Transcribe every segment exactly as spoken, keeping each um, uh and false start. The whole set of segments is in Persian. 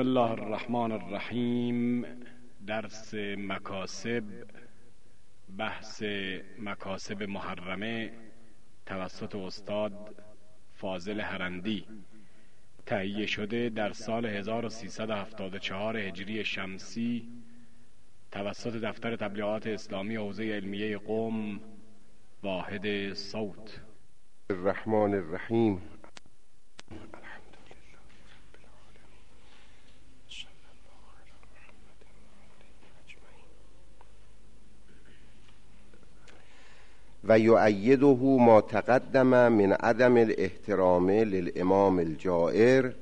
الله الرحمن الرحیم. درس مکاسب، بحث مکاسب محرمه توسط استاد فاضل هرندی، تهیه شده در سال هزار و سیصد و هفتاد و چهار هجری شمسی توسط دفتر تبلیغات اسلامی حوزه علمیه قم، واحد صوت. الرحمن الرحیم. و یؤیده ما تقدم من عدم الاحترام للامام الجائر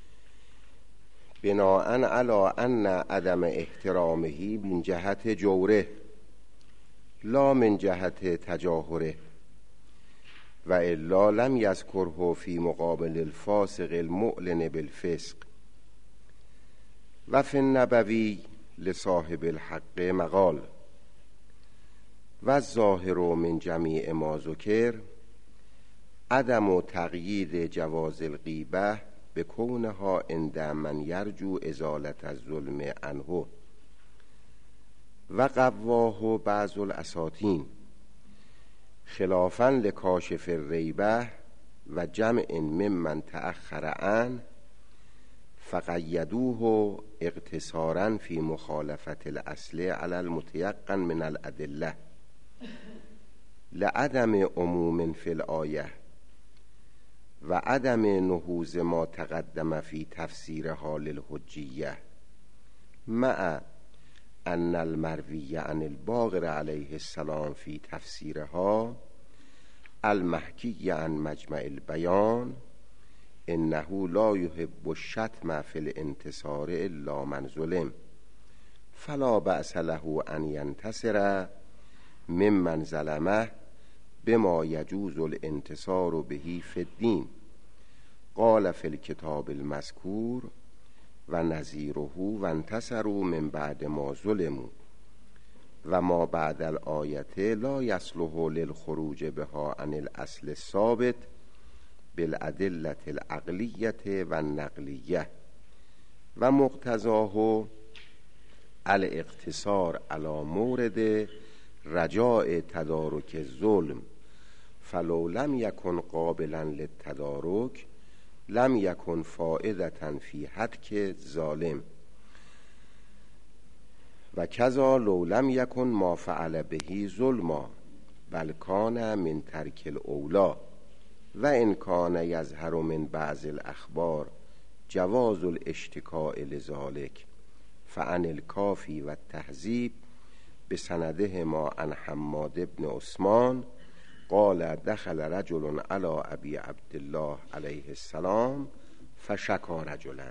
بناء علی ان عدم احترامه من جهت جوره لا من جهت تجاهره و الا لم یذکره فی مقابل الفاسق المعلن بالفسق. و فی النبوی لصاحب الحق مقال و الظاهر من جمیع ما ذکر عدم تقیید جواز الغیبه بکونها عند من یرجو ازالة الظلم عنه و قواه بعض الاساطین خلافا لکاشف الریبه و جمع ممن تأخر عنه فقیدوه اقتصارا فی مخالفت الاصل علی المتیقن من الادله لعدم عموم فی الآیه و عدم نهوض ما تقدم فی تفسیرها للحجیه مع ان المروی عن الباقر علیه السلام فی تفسیرها المحکی عن مجمع البیان انه لا یحب الشتم فی الانتصار الا من ظلم فلا بأس له ان ینتصر ممن ظلمه بما یجوز الانتصار به فی الدین قال فی الکتاب المذکور و نظیره و انتصروا من بعد ما ظلموا و ما بعد الآیت لا یصلح للخروج بها عن الاصل الثابت بالادله العقلیه و النقلیه و مقتضاه الاقتصار علی مورد رجاء تدارک الظلم فلو لم یکن قابلا للتدارک لم یکن فائدة فی حتک ظالم و کذا لو لم یکن ما فعل به ظلما بل کان من ترک الاولی و ان کان یظهر من بعض الاخبار جواز الاشتکاء لذلک فعن الکافی و التهذیب بسنده ما عن حماد بن عثمان قال دخل رجل علی ابی عبدالله علیه السلام فشکا رجلا.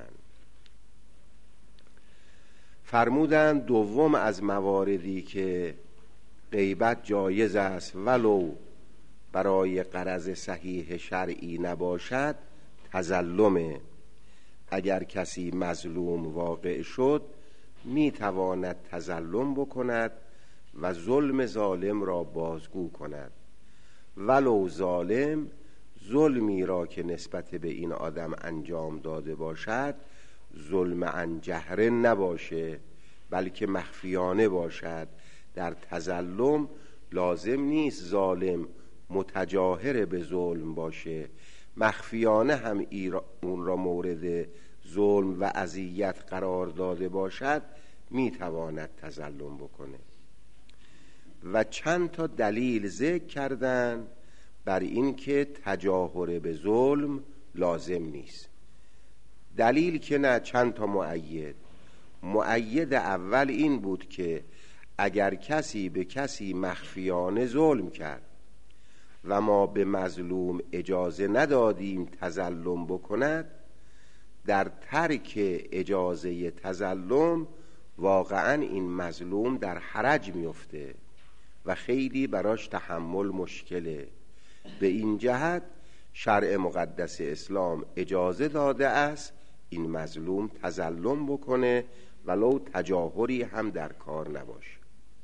فرمودند دوم از مواردی که غیبت جایز است ولو برای غرض صحیح شرعی نباشد تظلمه. اگر کسی مظلوم واقع شد می تواند تظلم بکند و ظلم ظالم را بازگو کند ولو ظالم ظلمی را که نسبت به این آدم انجام داده باشد ظلم عن جهر نباشه بلکه مخفیانه باشد. در تظلم لازم نیست ظالم متجاهر به ظلم باشه، مخفیانه هم اون را مورد ظلم و اذیت قرار داده باشد میتواند تظلم بکنه. و چند تا دلیل ذکر کردن بر این که تجاهر به ظلم لازم نیست. دلیل که نه، چند تا مؤید. مؤید اول این بود که اگر کسی به کسی مخفیانه ظلم کرد و ما به مظلوم اجازه ندادیم تظلم بکند، در ترک اجازه تظلم واقعا این مظلوم در حرج میفته و خیلی براش تحمل مشکله. به این جهت شرع مقدس اسلام اجازه داده است این مظلوم تظلم بکنه ولو تجاهری هم در کار نباشه.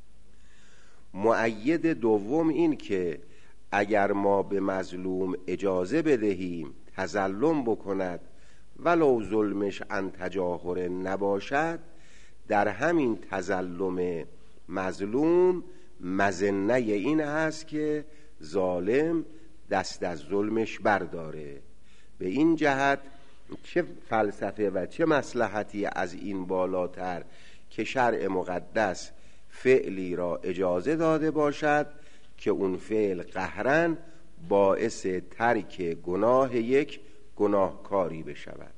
مؤید دوم این که اگر ما به مظلوم اجازه بدهیم تظلم بکند ولو ظلمش عن تجاهر نباشد، در همین تظلم مظلوم مظنه این هست که ظالم دست از ظلمش برداره. به این جهت چه فلسفه و چه مصلحتی از این بالاتر که شرع مقدس فعلی را اجازه داده باشد که اون فعل قهرن باعث ترک گناه یک گناهکاری بشود.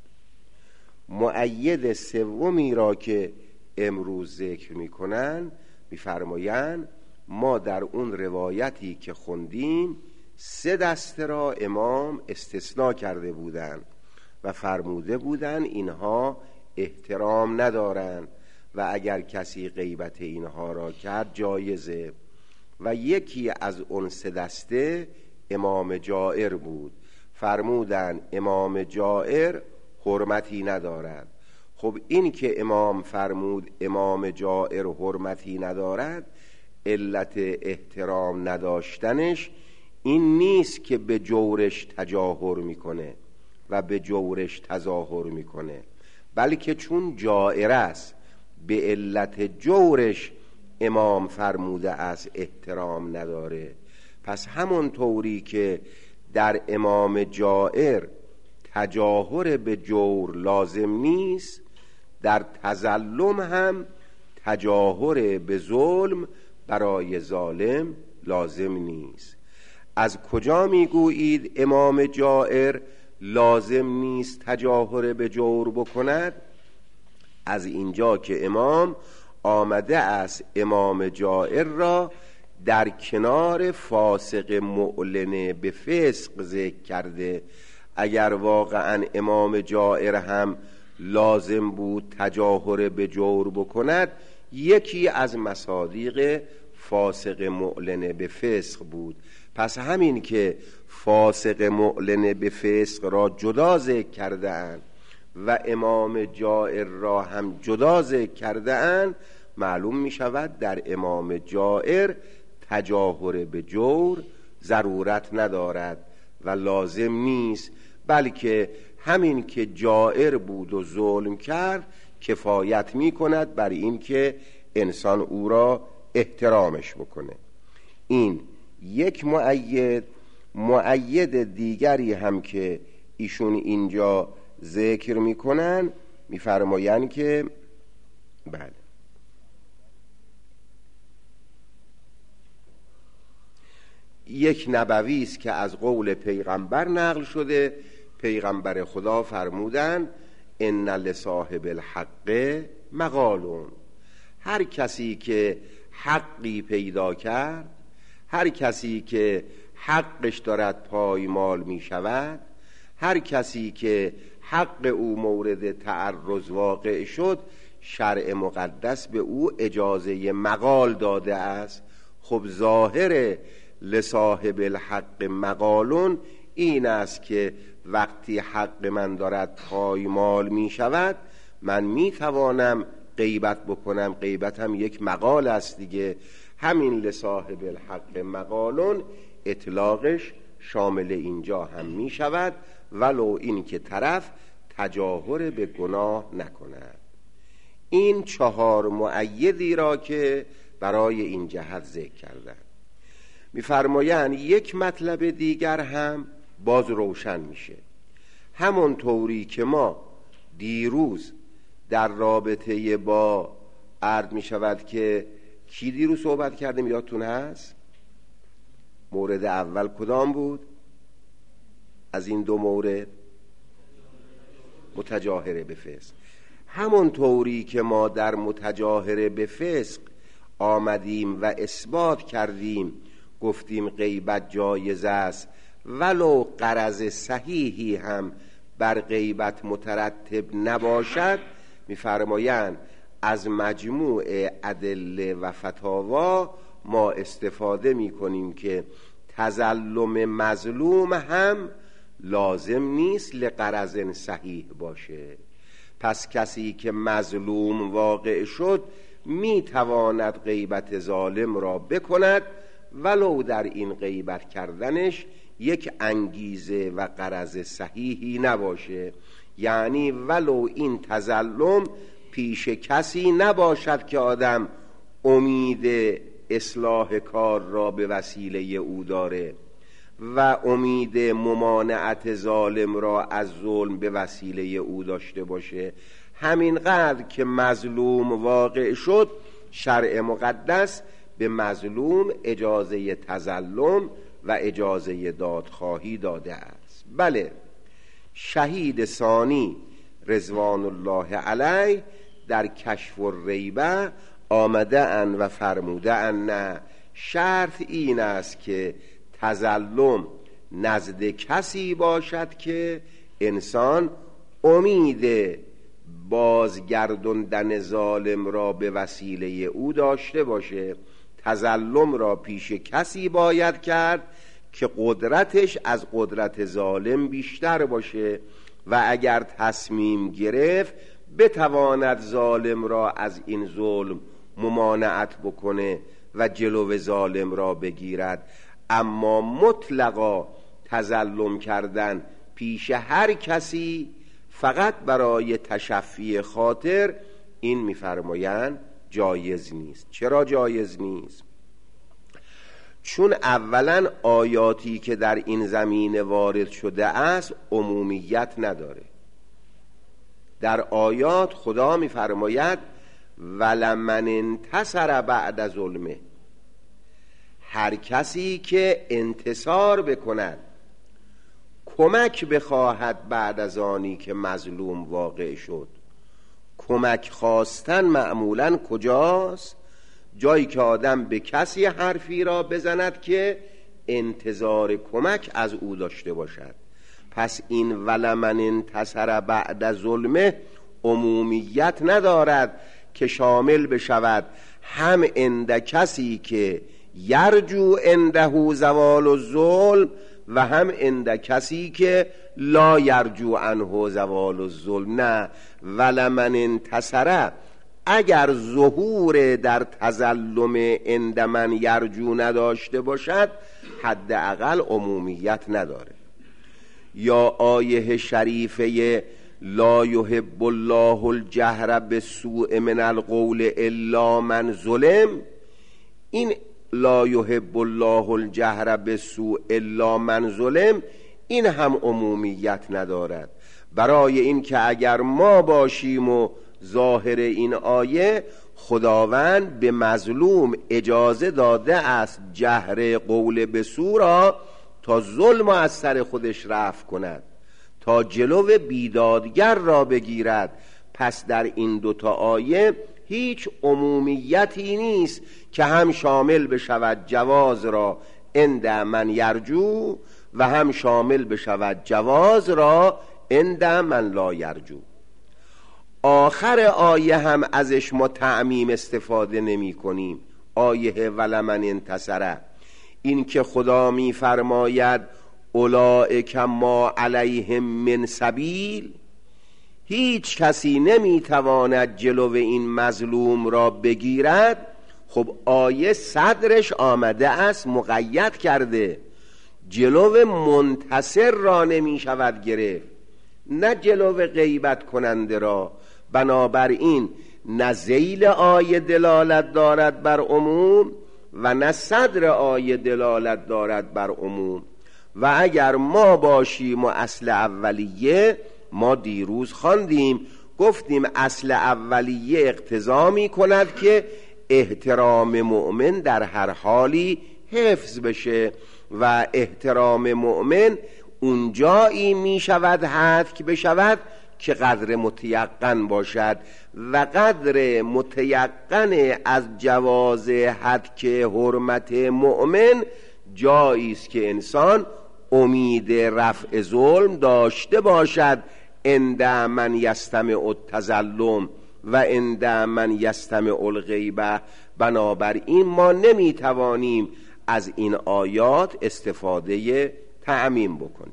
مؤید سومی را که امروز ذکر میکنن میفرمایند ما در اون روایتی که خوندیم سه دسته را امام استثناء کرده بودند و فرموده بودند اینها احترام ندارند و اگر کسی غیبت اینها را کرد جایزه. و یکی از اون سه دسته امام جائر بود. فرمودند امام جائر حرمتی ندارد. خب این که امام فرمود امام جائر حرمتی ندارد، علت احترام نداشتنش این نیست که به جورش تجاهر میکنه و به جورش تظاهر میکنه، بلکه چون جائر است به علت جورش امام فرموده است احترام نداره. پس همون طوری که در امام جائر تجاهر به جور لازم نیست، در تظلم هم تجاهر به ظلم برای ظالم لازم نیست. از کجا میگویید امام جائر لازم نیست تجاهر به جور بکند؟ از اینجا که امام آمده است امام جائر را در کنار فاسق معلن به فسق ذکر کرده. اگر واقعا امام جائر هم لازم بود تجاهر به جور بکند، یکی از مصادیق فاسق معلن به فسق بود. پس همین که فاسق معلن به فسق را جدا ذکر کرده اند و امام جائر را هم جدا ذکر کرده اند، معلوم می شود در امام جائر تجاهر به جور ضرورت ندارد و لازم نیست، بلکه همین که جائر بود و ظلم کرد کفایت می کند بر این که انسان او را احترامش بکنه. این یک مؤید. مؤید دیگری هم که ایشون اینجا ذکر میکنن میفرمایند که بله یک نبوی است که از قول پیغمبر نقل شده. پیغمبر خدا فرمودند ان لصاحب الحق مقالون. هر کسی که حقی پیدا کرد، هر کسی که حقش دارد پایمال می شود، هر کسی که حق او مورد تعرض واقع شد، شرع مقدس به او اجازه مقال داده است. خب ظاهر لصاحب الحق مقالون این است که وقتی حق من دارد پایمال می شود من می توانم غیبت بکنم. غیبت هم یک مقال است دیگه. همین لصاحب الحق مقالون اطلاقش شامل اینجا هم می شود، ولو این که طرف تجاهر به گناه نکند. این چهار مؤیدی را که برای این جهت ذکر کردن می‌فرمایند یک مطلب دیگر هم باز روشن میشه. همون طوری که ما دیروز در رابطه با عرض می شود که کی دیروز صحبت کردیم یادتون هست؟ مورد اول کدام بود؟ از این دو مورد متجاهره به فسق. همون طوری که ما در متجاهره به فسق آمدیم و اثبات کردیم گفتیم غیبت جایز است ولو غرض صحیحی هم بر غیبت مترتب نباشد، می‌فرمایند از مجموع ادله و فتاوا ما استفاده می‌کنیم که تظلم مظلوم هم لازم نیست لغرض صحیح باشه. پس کسی که مظلوم واقع شد میتواند غیبت ظالم را بکند ولو در این غیبت کردنش یک انگیزه و غرض صحیحی نباشه. یعنی ولو این تظلم پیش کسی نباشد که آدم امید اصلاح کار را به وسیله او داره و امید ممانعت ظالم را از ظلم به وسیله او داشته باشه، همینقدر که مظلوم واقع شد شرع مقدس به مظلوم اجازه تظلم و اجازه دادخواهی داده است. بله، شهید ثانی رضوان الله علیه در کشف الریبه آمده ان و فرموده ان نه، شرط این است که تظلم نزد کسی باشد که انسان امید بازگرداندن ظالم را به وسیله او داشته باشه. تظلم را پیش کسی باید کرد که قدرتش از قدرت ظالم بیشتر باشه و اگر تصمیم گرفت بتواند ظالم را از این ظلم ممانعت بکنه و جلو ظالم را بگیرد. اما مطلقا تظلم کردن پیش هر کسی فقط برای تشفی خاطر، این می‌فرمایند جایز نیست. چرا جایز نیست؟ چون اولا آیاتی که در این زمینه وارد شده است عمومیت نداره. در آیات خدا می‌فرماید ولمن انتصر بعد ظلمه، هر کسی که انتصار بکند، کمک بخواهد بعد از آنی که مظلوم واقع شد. کمک خواستن معمولاً کجاست؟ جایی که آدم به کسی حرفی را بزند که انتظار کمک از او داشته باشد. پس این ولمن انتصر بعد ظلمه عمومیت ندارد که شامل بشود هم عند کسی که یرجو عنده زوال الظلم و هم عند کسی که لا یرجو عنه زوال الظلم. نه، ولمن انتصر اگر ظهور در تظلم عند من یرجو نداشته باشد حداقل عمومیت نداره. یا آیه شریفه لا یحب الله الجهر بالسوء من القول الا من ظلم، این لا یحب الله الجهر بالسوء الا من ظلم این هم عمومیت ندارد. برای این که اگر ما باشیم و ظاهر این آیه خداوند به مظلوم اجازه داده است جهر قول به سو را تا ظلم از سر خودش رفع کند، تا جلو بیدادگر را بگیرد. پس در این دوتا آیه هیچ عمومیتی نیست که هم شامل بشود جواز را عند من یرجو و هم شامل بشود جواز را عند من لا یرجو. آخر آیه هم ازش ما تعمیم استفاده نمی کنیم. آیه ولمن انتصر، این که خدا می فرماید اولئک ما علیهم من سبیل، هیچ کسی نمی تواند جلو این مظلوم را بگیرد. خب آیه صدرش آمده است مقید کرده، جلو منتصر را نمی شود گرفت، نه جلو غیبت کننده را. بنابراین نه ذیل آیه دلالت دارد بر عموم و نه صدر آیه دلالت دارد بر عموم. و اگر ما باشیم و اصل اولیه، ما دیروز خواندیم گفتیم اصل اولیه اقتضا می کند که احترام مؤمن در هر حالی حفظ بشه و احترام مؤمن اونجایی می شود حذف بشود که قدر متیقن باشد و قدر متیقن از جواز حدک حرمت مؤمن جایی است که انسان امید رفع ظلم داشته باشد عند من یستمع التظلم و عند من یستمع الغیبه. بنابراین ما نمیتوانیم از این آیات استفاده تعمیم بکنیم.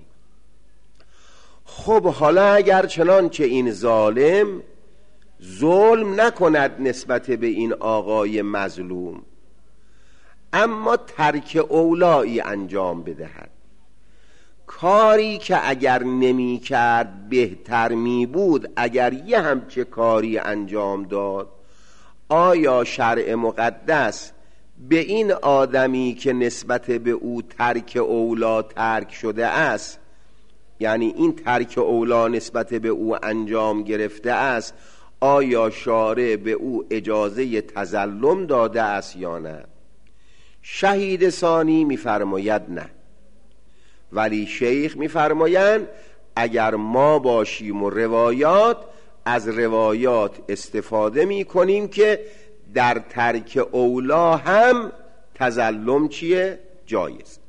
خب حالا اگر چنانچه این ظالم ظلم نکند نسبت به این آقای مظلوم، اما ترک اولایی انجام بدهد، کاری که اگر نمی کرد بهتر می بود اگر یه همچه کاری انجام داد، آیا شرع مقدس به این آدمی که نسبت به او ترک اولا ترک شده است، یعنی این ترک اولا نسبت به او انجام گرفته است، آیا شارع به او اجازه تظلم داده است یا نه؟ شهید ثانی می‌فرماید نه، ولی شیخ می‌فرمایند اگر ما باشیم و روایات، از روایات استفاده می‌کنیم که در ترک اولا هم تظلم چیه؟ جایز.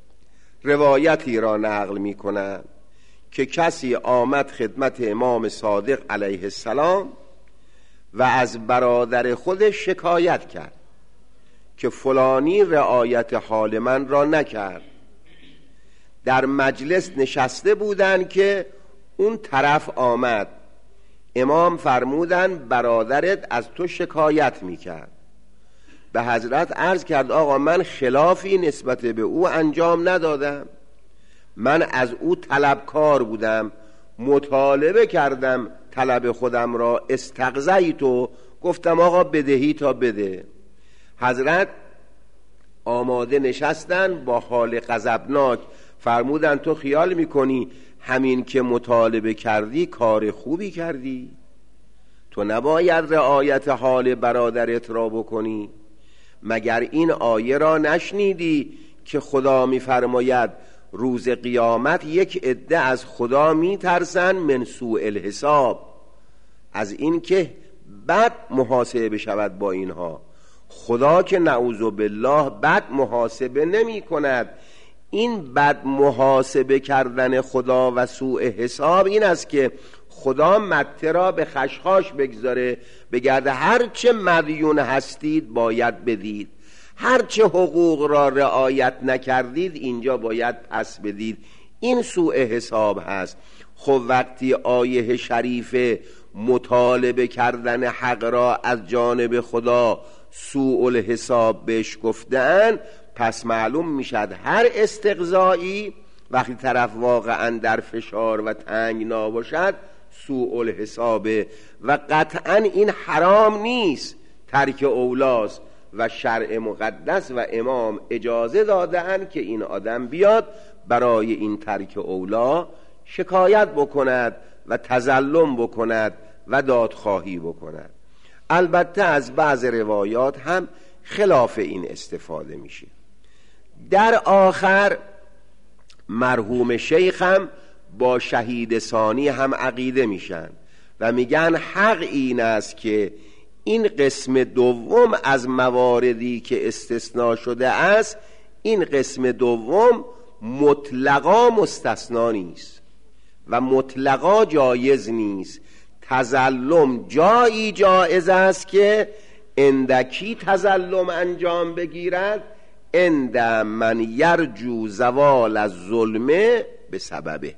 روایتی را نقل می‌کنند که کسی آمد خدمت امام صادق علیه السلام و از برادر خودش شکایت کرد که فلانی رعایت حال من را نکرد. در مجلس نشسته بودند که اون طرف آمد، امام فرمودن برادرت از تو شکایت میکرد. به حضرت عرض کرد آقا من خلافی نسبت به او انجام ندادم، من از او طلبکار بودم، مطالبه کردم طلب خودم را، استقضیت و گفتم آقا بدهی تا بده. حضرت آماده نشستن با حال غضبناک، فرمودن تو خیال میکنی همین که مطالبه کردی کار خوبی کردی؟ تو نباید رعایت حال برادرت را بکنی؟ مگر این آیه را نشنیدی که خدا میفرماید روز قیامت یک عده از خدا میترسن من سوء الحساب، از این که بد محاسبه بشود با اینها. خدا که نعوذ بالله بد محاسبه نمی کند. این بد محاسبه کردن خدا و سوء حساب این است که خدا مته را به خشخاش بگذاره، بگرده هرچه مدیون هستید باید بدید، هرچه حقوق را رعایت نکردید اینجا باید پس بدید. این سوء حساب هست. خب وقتی آیه شریف مطالبه کردن حق را از جانب خدا سوء الحساب بهش گفتن، پس معلوم میشد هر استقضایی وقتی طرف واقعا در فشار و تنگنا باشد سوء الحسابه و قطعا این حرام نیست، ترک اولاست و شرع مقدس و امام اجازه دادن که این آدم بیاد برای این ترک اولا شکایت بکند و تظلم بکند و دادخواهی بکند. البته از بعض روایات هم خلاف این استفاده میشه. در آخر مرحوم شیخ هم با شهید ثانی هم عقیده میشن و میگن حق این است که این قسم دوم از مواردی که استثناء شده است، این قسم دوم مطلقا مستثنا نیست و مطلقا جایز نیست. تظلم جایی جایز است که اندکی تظلم انجام بگیرد، اند من یرجو زوال از ظلمه به سببه،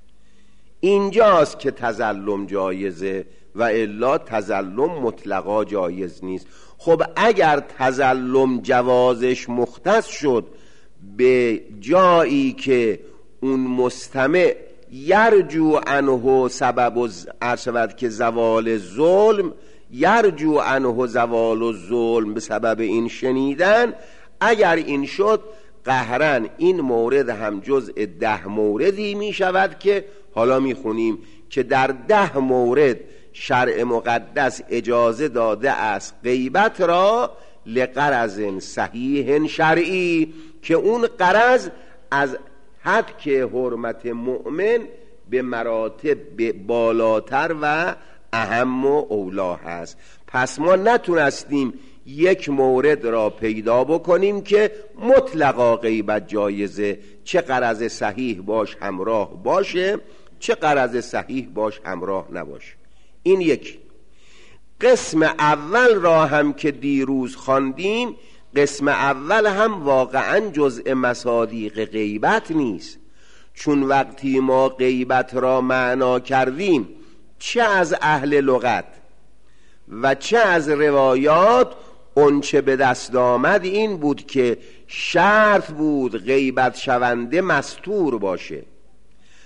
اینجاست که تظلم جایزه و الا تظلم مطلقا جایز نیست. خب اگر تظلم جوازش مختص شد به جایی که اون مستمع یرجو عنه سبب ارشود که زوال ظلم، یرجو عنه زوال الظلم به سبب این شنیدن، اگر این شد قهرن این مورد هم جزء ده موردی می شود که حالا می خونیم که در ده مورد شرع مقدس اجازه داده است غیبت را لغرض صحیح شرعی، که اون غرض از حد که حرمت مؤمن به مراتب بالاتر و اهم و اولا هست. پس ما نتونستیم یک مورد را پیدا بکنیم که مطلقا غیبت جایزه، چه غرض صحیح باش همراه باشه، چه غرض صحیح باش همراه نباشه. این یک قسم اول را هم که دیروز خواندیم، قسم اول هم واقعا جزء مصادیق غیبت نیست، چون وقتی ما غیبت را معنا کردیم چه از اهل لغت و چه از روایات، اون چه به دست آمد این بود که شرط بود غیبت شونده مستور باشه.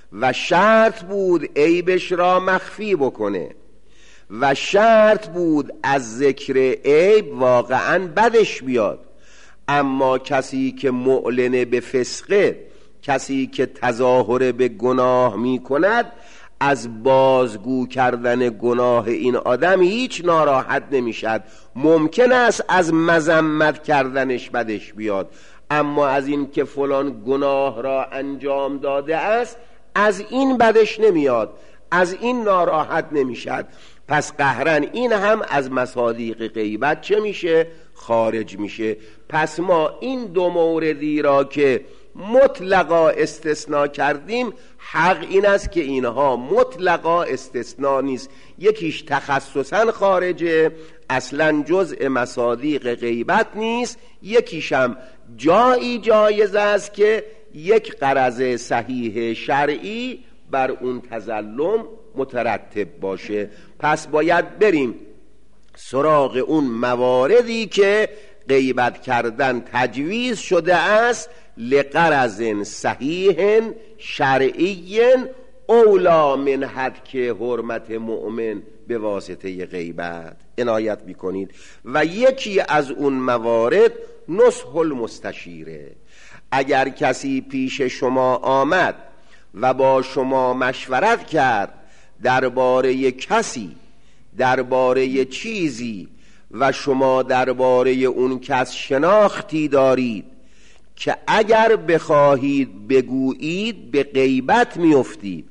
و شرط بود عیبش را مخفی بکنه و شرط بود از ذکر عیب واقعا بدش بیاد. اما کسی که معلن به فسقه، کسی که تظاهر به گناه می کند، از بازگو کردن گناه این آدم هیچ ناراحت نمیشد. ممکن است از مذمت کردنش بدش بیاد، اما از این که فلان گناه را انجام داده است از این بدش نمیاد، از این ناراحت نمیشد. پس قهرن این هم از مصادیق غیبت چه میشه؟ خارج میشه. پس ما این دو موردی را که مطلقا استثناء کردیم، حق این است که اینها مطلقا استثناء نیست. یکیش تخصصا خارجه، اصلا جزء مصادیق غیبت نیست. یکیش هم جایی جایز است که یک غرض صحیح شرعی بر اون تظلم مترتب باشه. پس باید بریم سراغ اون مواردی که غیبت کردن تجویز شده است لغرض صحیح شرعی اولا من حد که حرمت مؤمن به واسطه غیبت. عنایت میکنید. و یکی از اون موارد نصح المستشیره. اگر کسی پیش شما آمد و با شما مشورت کرد درباره کسی، درباره چیزی، و شما درباره اون کس شناختی دارید که اگر بخواهید بگویید به غیبت میافتید،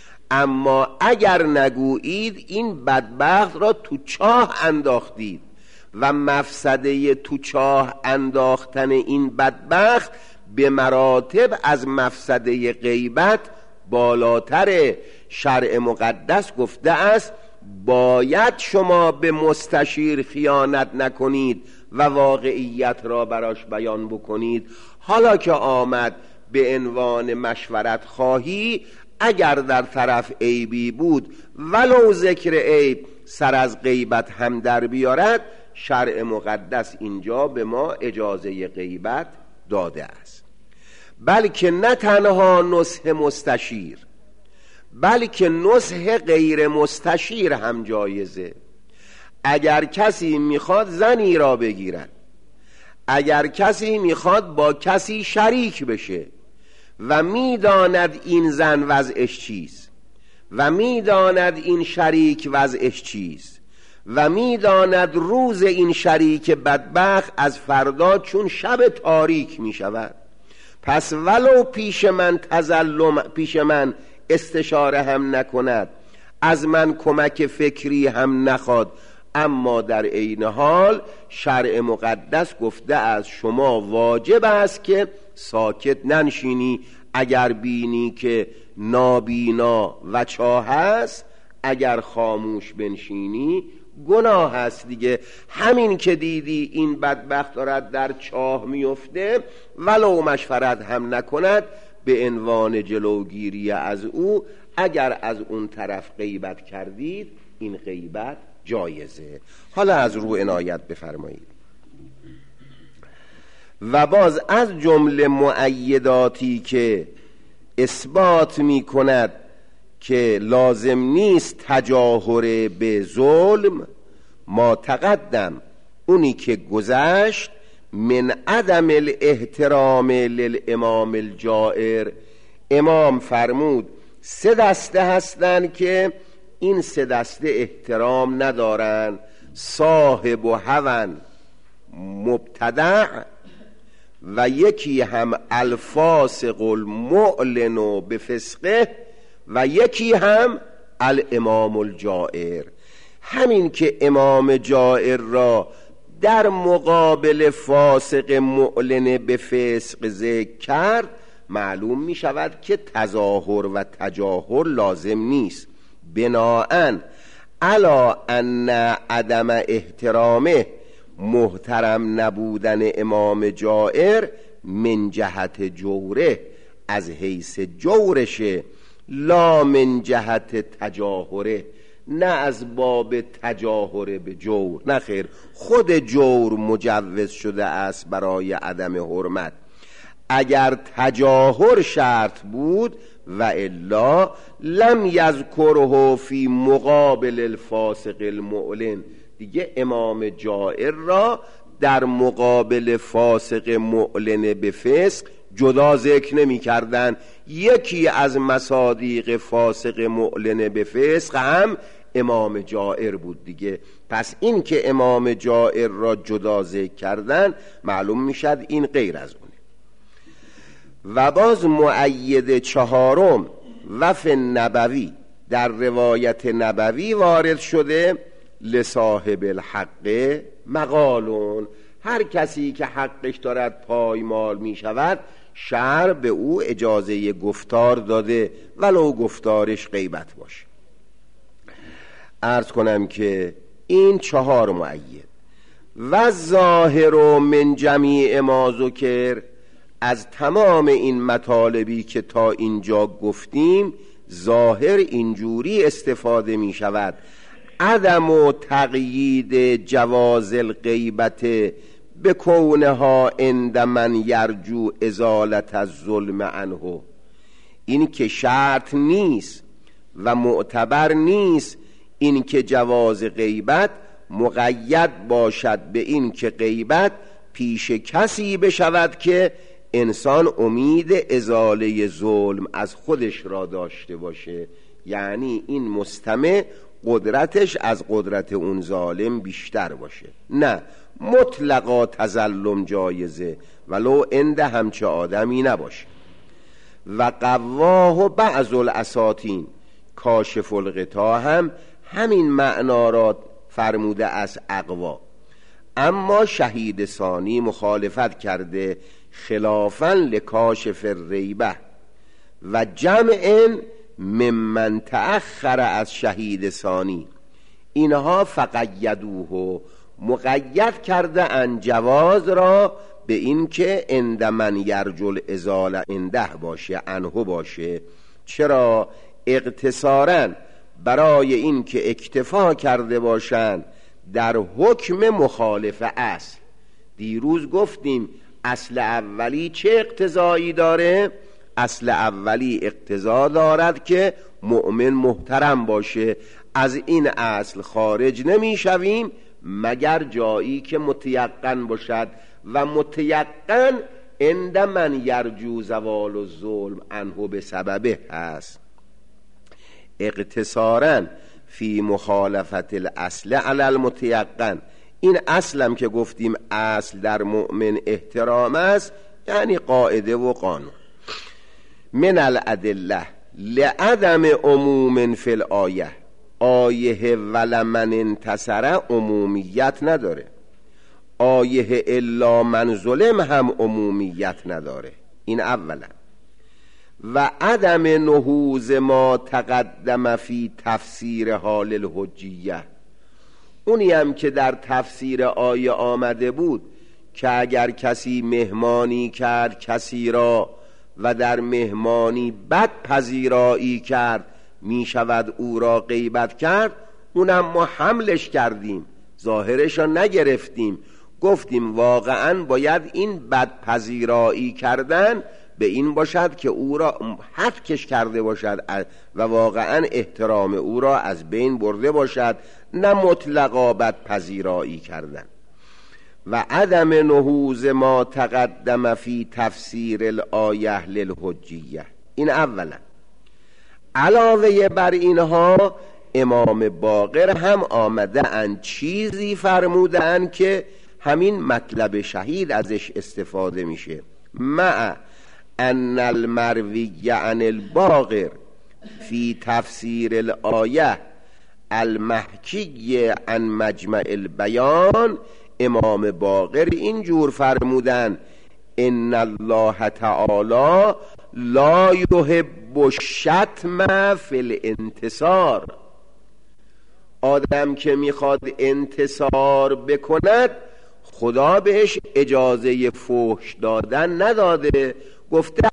اما اگر نگویید این بدبخت را تو چاه انداختید و مفسده تو چاه انداختن این بدبخت به مراتب از مفسده غیبت بالاتر. شرع مقدس گفته است باید شما به مستشیر خیانت نکنید و واقعیت را براش بیان بکنید. حالا که آمد به عنوان مشورت خواهی، اگر در طرف عیبی بود ولو ذکر عیب سر از غیبت هم در بیارد، شرع مقدس اینجا به ما اجازه غیبت داده است. بلکه نه تنها نصح مستشیر، بلکه نصح غیر مستشیر هم جایزه. اگر کسی میخواد زنی را بگیرد، اگر کسی میخواد با کسی شریک بشه و میداند این زن وضعش چیست و میداند این شریک وضعش چیست و میداند روز این شریک بدبخت از فردا چون شب تاریک میشود، پس ولو پیش من تظلم، پیش من استشاره هم نکند، از من کمک فکری هم نخواد، اما در عین حال شرع مقدس گفته از شما واجب است که ساکت ننشینی. اگر بینی که نابینا و چاه است، اگر خاموش بنشینی گناه است دیگه. همین که دیدی این بدبخت دارد در چاه میفته، ولو مشورت هم نکند، به عنوان جلوگیری از او اگر از اون طرف غیبت کردید، این غیبت جایزه. حالا از رو عنایت بفرمایید. و باز از جمله مؤیداتی که اثبات می کند که لازم نیست تجاهر به ظلم، ما تقدم، اونی که گذشت، من عدم الاحترام للامام الجائر. امام فرمود سه دسته هستن که این سه دسته احترام ندارن: صاحب و هون مبتدع، و یکی هم الفاسق المعلن بفسقه، و یکی هم الامام الجائر. همین که امام جائر را در مقابل فاسق معلن به فسق ذکر کرد، معلوم می شود که تظاهر و تجاهر لازم نیست. بناءً علی ان عدم احترامه، محترم نبودن امام جائر، من جهت جوره، از حیث جورشه، لا من جهت تجاهره، نه از باب تجاهر به جور، نه خیر، خود جور مجوز شده است برای عدم حرمت. اگر تجاهر شرط بود و الا لم یذکره فی مقابل الفاسق المعلن، دیگه امام جائر را در مقابل فاسق معلن به فسق جدا ذکر نمی کردن. یکی از مصادیق فاسق معلن به فسق هم امام جائر بود دیگه. پس این که امام جائر را جدا ذکر کردن معلوم میشد این غیر از اونه. و باز مؤید چهارم وف نبوی در روایت نبوی وارد شده لصاحب الحق مقالون، هر کسی که حقش دارد پایمال می شود شرع به او اجازه گفتار داده ولو گفتارش غیبت باشه. عرض کنم که این چهار مؤید و ظاهر من جمیع ما ذکر، از تمام این مطالبی که تا اینجا گفتیم ظاهر اینجوری استفاده می شود: عدم و تقیید جواز الغیبت بکونها عند من یرجو ازالت الظلم عنه. این که شرط نیست و معتبر نیست این که جواز غیبت مقید باشد به این که غیبت پیش کسی بشود که انسان امید ازاله ظلم از خودش را داشته باشه، یعنی این مستمع قدرتش از قدرت اون ظالم بیشتر باشه. نه، مطلقا تظلم جایزه ولو عند همچه آدمی نباشه. و قواه بعض الاساطین کاشف الغطا هم همین معنا را فرموده از اقوا، اما شهید ثانی مخالفت کرده خلافاً لکاشف الریبه و جمع ممن تأخر از شهید ثانی. اینها فقیدوه، مقید کرده ان جواز را به این که عند من یرجل ازاله عنده باشه، عنه باشه. چرا؟ اقتصاراً برای این که اکتفا کرده باشند در حکم مخالف اصل. دیروز گفتیم اصل اولی چه اقتضایی داره؟ اصل اولی اقتضا دارد که مؤمن محترم باشه. از این اصل خارج نمی شویم مگر جایی که متیقن باشد و متیقن عند من یرجو زوال الظلم عنه به سببه هست. اقتصاراً فی مخالفت الاصل علی المتیقن. این اصلم که گفتیم اصل در مؤمن احترام است، یعنی قاعده و قانون. من الادله لعدم عموم فی الآیه، آیه ولمن انتصر عمومیت نداره، آیه الا من ظلم هم عمومیت نداره. این اولا. و عدم نهوز ما تقدم فی تفسیر حال الحجیه، اونی هم که در تفسیر آیه آمده بود که اگر کسی مهمانی کرد کسی را و در مهمانی بد پذیرایی کرد می شود او را غیبت کرد، اونم ما حملش کردیم، ظاهرش را نگرفتیم، گفتیم واقعا باید این بد پذیرایی کردن به این باشد که او را حکش کرده باشد و واقعا احترام او را از بین برده باشد، نه مطلقا بد پذیرایی کردن. و عدم نهوز ما تقدم فی تفسیر الآیه للحجیه. این اولا. علاوه بر اینها امام باقر هم آمده ان چیزی فرمودن که همین مطلب شهید ازش استفاده میشه. مع ان المروی عن الباقر فی تفسیر الآیه المحکی عن مجمع البیان، امام باقر اینجور فرمودن ان الله تعالی لا یحب الشتم فی الانتصار. آدم که میخواد انتصار بکند خدا بهش اجازه فحش دادن نداده، گفته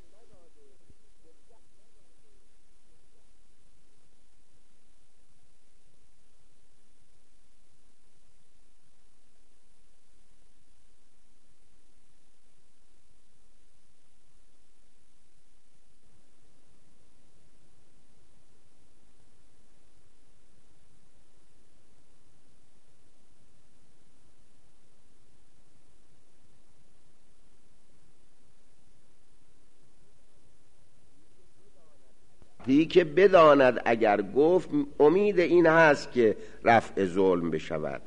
دی که بداند اگر گفت امید این هست که رفع ظلم بشود.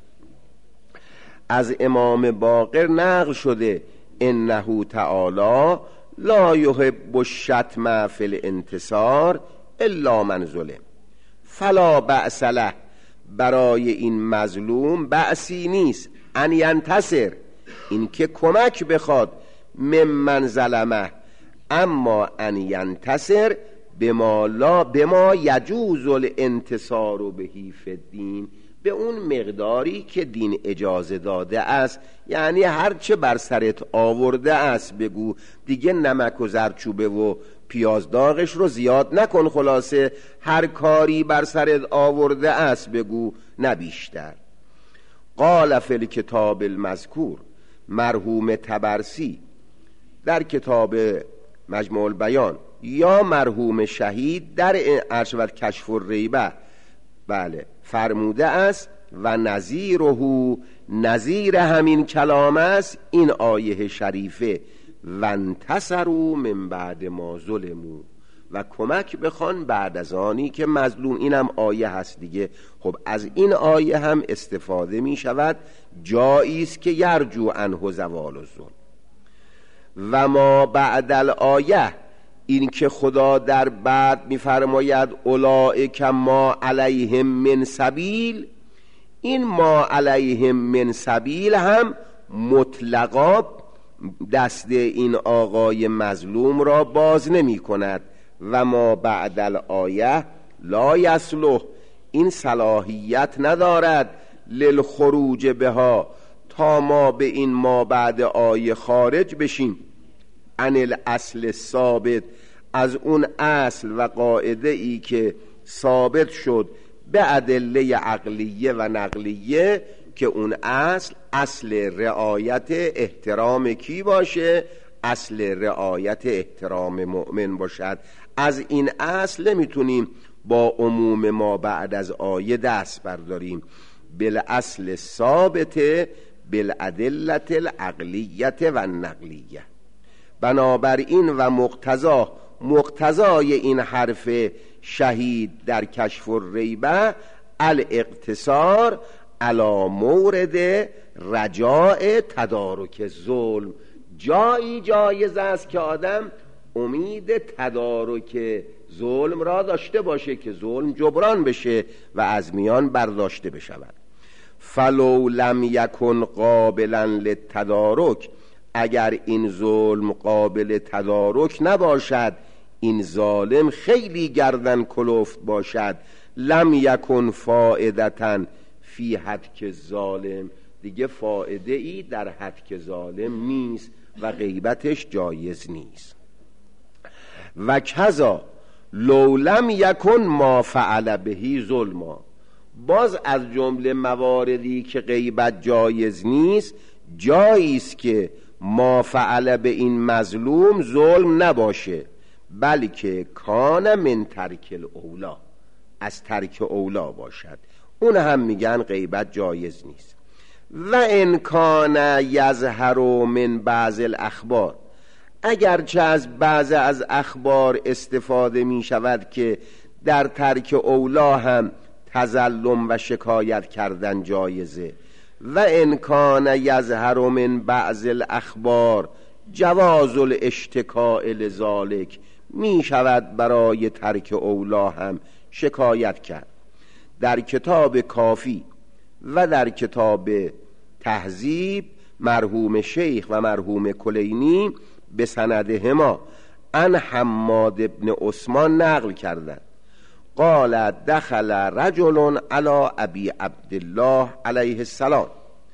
از امام باقر نقل شده انه تعالی لا یحب الشتم فی الانتصار الا من ظلم فلا بأس له، برای این مظلوم بأسی نیست ان ینتصر، این که کمک بخواد ممن ظلمه، اما ان ینتصر بما لا بما یجوز الانتصار بهی فی الدین، به اون مقداری که دین اجازه داده است، یعنی هرچه بر سرت آورده است بگو، دیگه نمک و زرچوبه و پیاز داغش رو زیاد نکن، خلاصه هر کاری بر سرت آورده است بگو، نه بیشتر. قال فی الکتاب المذکور، مرحوم طبرسی در کتاب مجموع البیان یا مرحوم شهید در ارشد کشف الریبه بله فرموده است و نظیره، نظیر همین کلام است این آیه شریفه، و انتصروا من بعد ما ظلموا، و کمک بخوان بعد از آنی که مظلوم، اینم آیه هست دیگه. خب از این آیه هم استفاده می شود، جایی است که یرجو عنه زوال الظلم. و ما بعد الآیه، این که خدا در بعد می‌فرماید اولئک ما علیهم من سبیل، این ما علیهم من سبیل هم مطلقا دست این آقای مظلوم را باز نمی کند. و ما بعد الآیه لا یصلح، این صلاحیت ندارد للخروج بها، تا ما به این ما بعد آیه خارج بشیم، عن الاصل ثابت، از اون اصل و قاعده ای که ثابت شد به ادله عقلیه و نقلیه، که اون اصل اصل رعایت احترام کی باشه؟ اصل رعایت احترام مؤمن باشد. از این اصل نمیتونیم با عموم ما بعد از آیه دست برداریم، بالاصل ثابت بالادله العقلیه و نقلیه. بنابراین و مقتضا، مقتضای این حرف شهید در کشف الریبه الاقتصار علی مورد رجاء تدارک ظلم، جایی جایز است که آدم امید تدارک ظلم را داشته باشه که ظلم جبران بشه و از میان برداشته بشود. فلو لم یکن قابلا للتدارک، اگر این ظلم قابل تدارک نباشد، این ظالم خیلی گردن کلفت باشد، لم یکن فائدتن فی حدک ظالم، دیگه فائده ای در حدک ظالم نیست و غیبتش جایز نیست. و کذا لو لم یکن ما فعل بهی ظلما، باز از جمله مواردی که غیبت جایز نیست، جایی است که ما فعل به این مظلوم ظلم نباشه، بلکه کان من ترک الاولا، از ترک اولا باشد، اون هم میگن غیبت جایز نیست. و ان کان یظهر من بعض الاخبار، اگرچه از بعض از اخبار استفاده می شود که در ترک اولا هم تظلم و شکایت کردن جایزه. و ان کان یظهر من بعض الاخبار جواز الاشتکاء لذالک، می شود برای ترک اولا هم شکایت کرد. در کتاب کافی و در کتاب تهذیب مرحوم شیخ و مرحوم کلینی به سندهما ان حماد ابن عثمان نقل کردند قال دخل رجل علی ابی عبدالله علیه السلام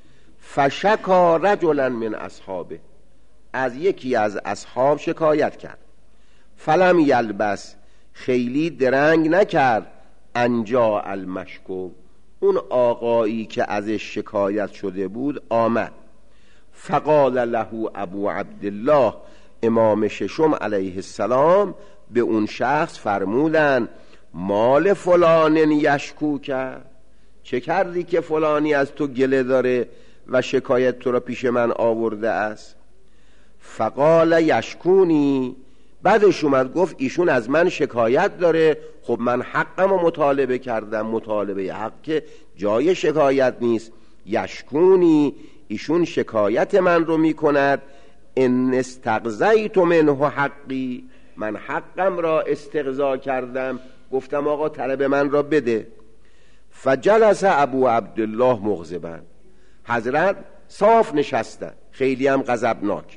فشکا رجلا من اصحابه، از یکی از اصحاب شکایت کرد. فلم یلبس، خیلی درنگ نکرد، انجا المشکو، اون آقایی که ازش شکایت شده بود آمد. فقال له ابو عبدالله، امام ششم علیه السلام به اون شخص فرمودن مال فلان یشکو کرد، چه کردی که فلانی از تو گله داره و شکایت تو را پیش من آورده است؟ فقال یشکونی بعدش اومد گفت ایشون از من شکایت داره، خب من حقم رو مطالبه کردم، مطالبه حق که جای شکایت نیست. یشکونی، ایشون شکایت من رو میکند، ان استقضیت منه حقی، من حقم را استقضا کردم، گفتم آقا طلب من را بده. فجلس ابو عبدالله مغضبا، حضرت صاف نشستن خیلی هم غضبناک.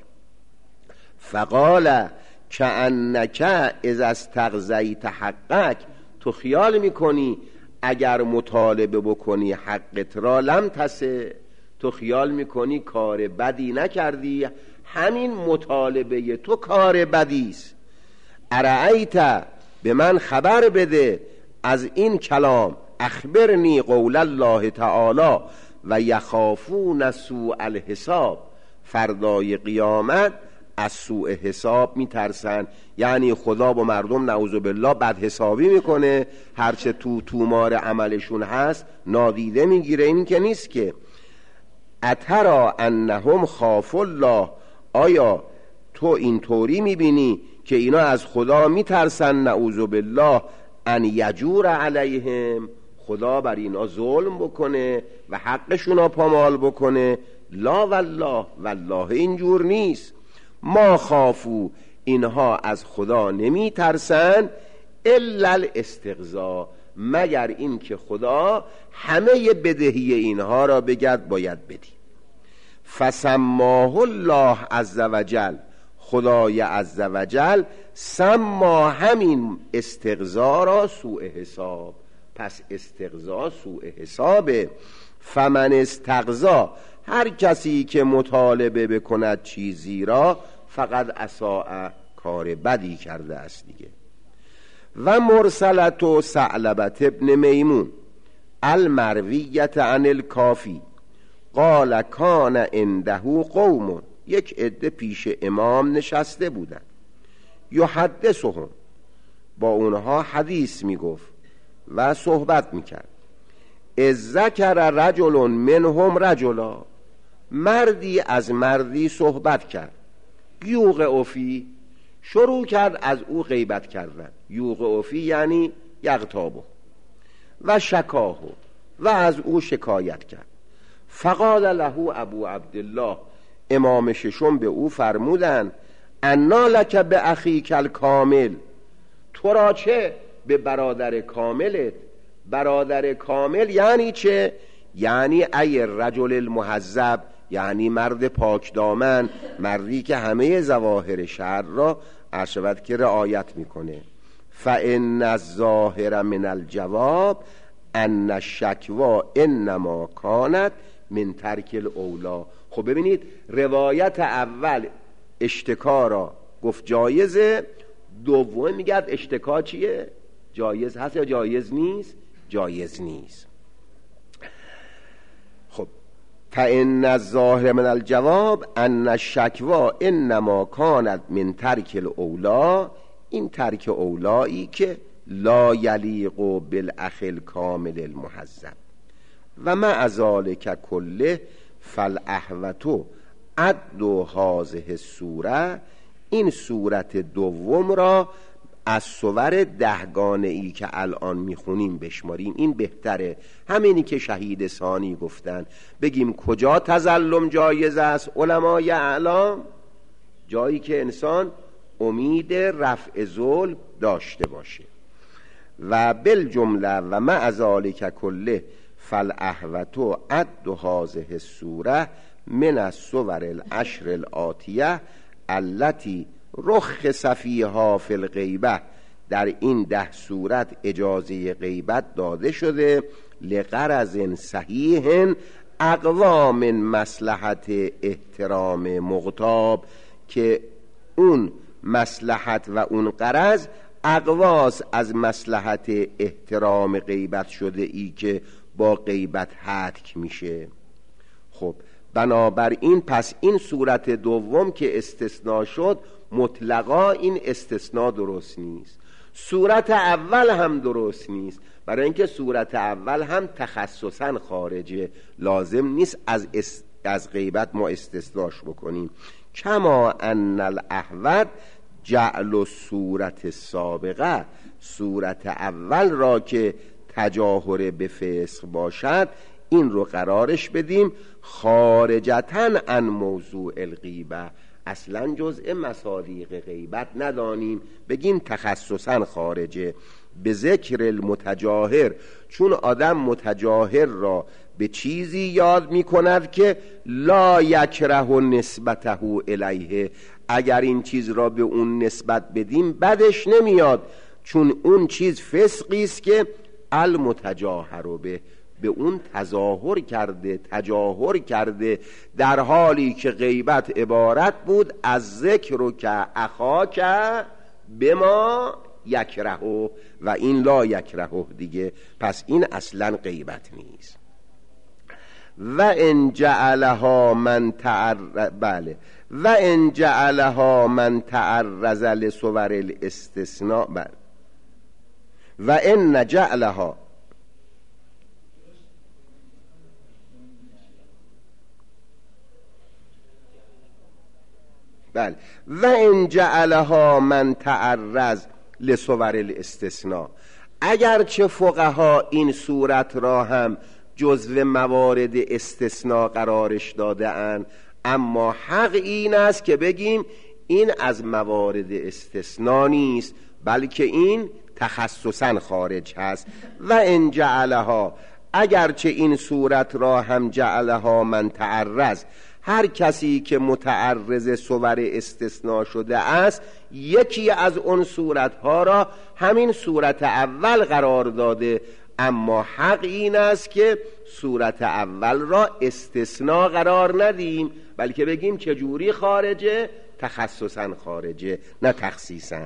فقال کأنک اذا استقضیت حقک، تو خیال میکنی اگر مطالبه بکنی حقت را لم تسه، تو خیال میکنی کار بدی نکردی، همین مطالبه تو کار بدیست. ارأیت، به من خبر بده از این کلام، اخبرنی قول الله تعالی و یخافون سوء الحساب، فردای قیامت از سوء حساب میترسن، یعنی خدا با مردم نعوذ بالله بد حسابی میکنه، هرچه تو تومار عملشون هست نادیده میگیره. این که نیست که اترا انهم خاف الله، آیا تو اینطوری میبینی که اینا از خدا میترسن نعوذ بالله ان یجور علیهم، خدا بر اینا ظلم بکنه و حقشون را پامال بکنه؟ لا والله، والله اینجور نیست. ما خافو، اینها از خدا نمی ترسن، الا الاستقضا، مگر این که خدا همه بدهی اینها را بگرد باید بدی. فسماه الله عز وجل، خدای عز وجل سما همین استقضا را سوء حساب، پس استقضا سوء حسابه. فمن استقضا، هر کسی که مطالبه بکند چیزی را، فقط اساء، کار بدی کرده است دیگه. و مرسلت و ثعلبت ابن میمون المرویت عن الکافی قال کان عنده قوم، یک عده پیش امام نشسته بودن، یحدثهم، با اونها حدیث میگفت و صحبت میکرد. از ذکر رجل منهم رجلا، مردی از مردی صحبت کرد. یوق اوفی، شروع کرد از او غیبت کردن. یوق اوفی یعنی یغتابه، و شکاهو، و از او شکایت کرد. فقال له ابو عبدالله، امام ششم به او فرمودند انا لک به اخیک الکامل، تو را چه به برادر کاملت؟ برادر کامل یعنی چه؟ یعنی ای رجل المحذب، یعنی مرد پاک دامن، مردی که همه ظواهر شرع را عشبت که رعایت میکنه. فان الظاهر من الجواب ان الشکوا انما کانت من ترک الاولا. خب ببینید روایت اول اشتکا را گفت جایزه، دوم میگه اشتکا چیه؟ جایز هست یا جایز نیست؟ جایز نیست. خب فان الظاهر من الجواب ان الشکوا انما کانت من ترک الاولا، این ترک اولایی که لا یلیق بالاخ الکامل المحذب. و مع ذلک کله فالاحوتو عد هذه السوره، این صورت دوم را از صور دهگانه ای که الان میخونیم بشماریم، این بهتره. همینی که شهید ثانی گفتن، بگیم کجا تظلم جایز است علمای اعلام؟ جایی که انسان امید رفع ظلم داشته باشه. و بالجمله و مع ذلک کله فالاحوتو عد هذه السوره من الصور العشر الآتیه التي رخص فیها فی الغیبه، در این ده صورت اجازه غیبت داده شده، لغرض صحیح اقوا من مصلحت احترام مغتاب، که اون مصلحت و اون غرض اقواس از مصلحت احترام غیبت شده ای که با غیبت هتک میشه. خب بنابراین پس این صورت دوم که استثناء شد مطلقا این استثناء درست نیست، صورت اول هم درست نیست، برای اینکه صورت اول هم تخصصا خارجه، لازم نیست از از غیبت ما استثناش بکنیم. کما ان الاحوت جعل و صورت سابقه، صورت اول را که تجاهر به فسق باشد این رو قرارش بدیم خارجتاً عن موضوع الغیبه، اصلا جزء مصادیق غیبت ندانیم، بگیم تخصصاً خارجه. به ذکر المتجاهر، چون آدم متجاهر را به چیزی یاد می کند که لا یکره نسبته الیه، اگر این چیز را به اون نسبت بدیم بدش نمیاد، چون اون چیز فسقی است که المتجاهر به به اون تظاهر کرده، تجاهر کرده، در حالی که غیبت عبارت بود از ذکر و که اخا که به ما یکره و این لا یکره دیگه، پس این اصلا غیبت نیست. و ان جعلها من تعرض، بله، و ان جعلها من تعرض لصور الاستثناء، بله، و ان جعلها، بله، و ان جعلها من تعرض لصور الاستثناء، اگرچه فقها این صورت را هم جزو موارد استثناء قرارش داده اند، اما حق این است که بگیم این از موارد استثناء نیست، بلکه این تخصصاً خارج هست. و ان جعلها، اگرچه این صورت را هم جعلها من تعرض، هر کسی که متعرض صور استثناء شده است یکی از اون صورتها را همین صورت اول قرار داده، اما حق این است که صورت اول را استثناء قرار ندیم، بلکه بگیم چجوری خارجه؟ تخصصاً خارجه، نه تخصیصاً.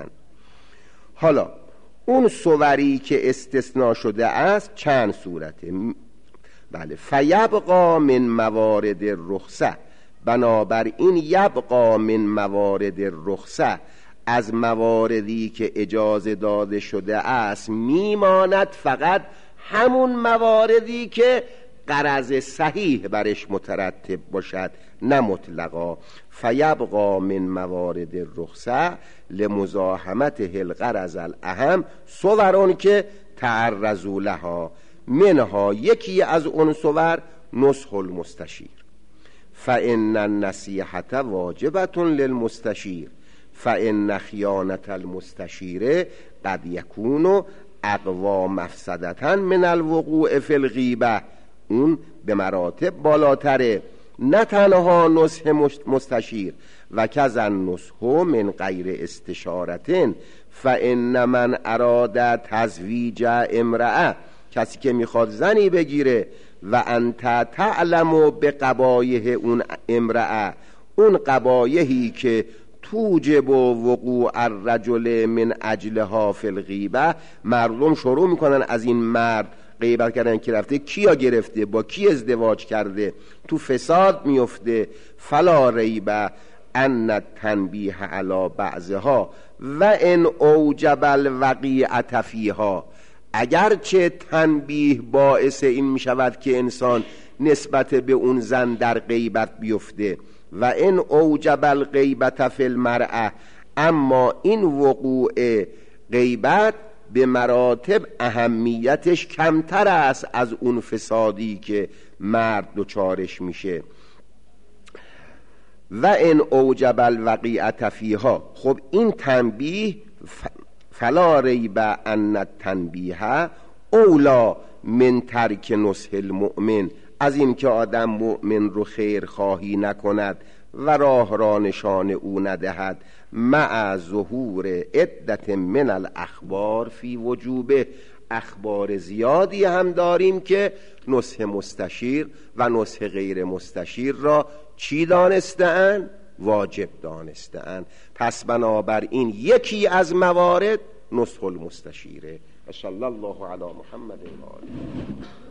حالا اون صوری که استثناء شده است چند صورته، بله، فیبقا من موارد الرخصه، بنابراین یبقا من موارد الرخصه، از مواردی که اجازه داده شده است میماند فقط همون مواردی که غرض صحیح برش مترتب باشد، نه مطلقا. فیبقا من موارد الرخصه لمزاحمته الغرض الاهم صورون که تعرضوا لها، منها یکی از اون صور نصح المستشیر، فإن النصیحة واجبة للمستشیر، فإن خیانة المستشیر قد یکون اقوا مفسدة من الوقوع فی الغیبه، اون به مراتب بالاتره، نه تنها نصح مستشیر و کذا نصح من غیر استشارة، فإن من اراد تزویج امرأة، کسی که میخواد زنی بگیره و انت تعلم به قبایح اون امرأة، اون قبایحی که توجب وقوع الرجل من اجلها فی الغیبه، مردم شروع میکنن از این مرد غیبت کردن که رفته کیا گرفته، با کی ازدواج کرده، تو فساد میفته. فلا ریب ان التنبیه علی بعضها و ان اوجب الوقیعة فیها، اگرچه تنبیه باعث این میشود که انسان نسبت به اون زن در غیبت بیفته، و ان اوجب الغیبة فی المرأة، اما این وقوع غیبت به مراتب اهمیتش کمتر است از اون فسادی که مرد دچارش میشه. و ان اوجب الوقیعة فیها، خب این تنبیه فلا ریب ان التنبیه اولا من ترک نصح المؤمن، از این که آدم مؤمن رو خیر خواهی نکند و راه را نشان او ندهد، مع ظهور عدت من الاخبار فی وجوبه، اخبار زیادی هم داریم که نصح مستشیر و نصح غیر مستشیر را چی دانسته‌اند؟ واجب دانسته‌اند. پس بنابراین یکی از موارد نصح المستشیره. صلی الله علی محمد و آله.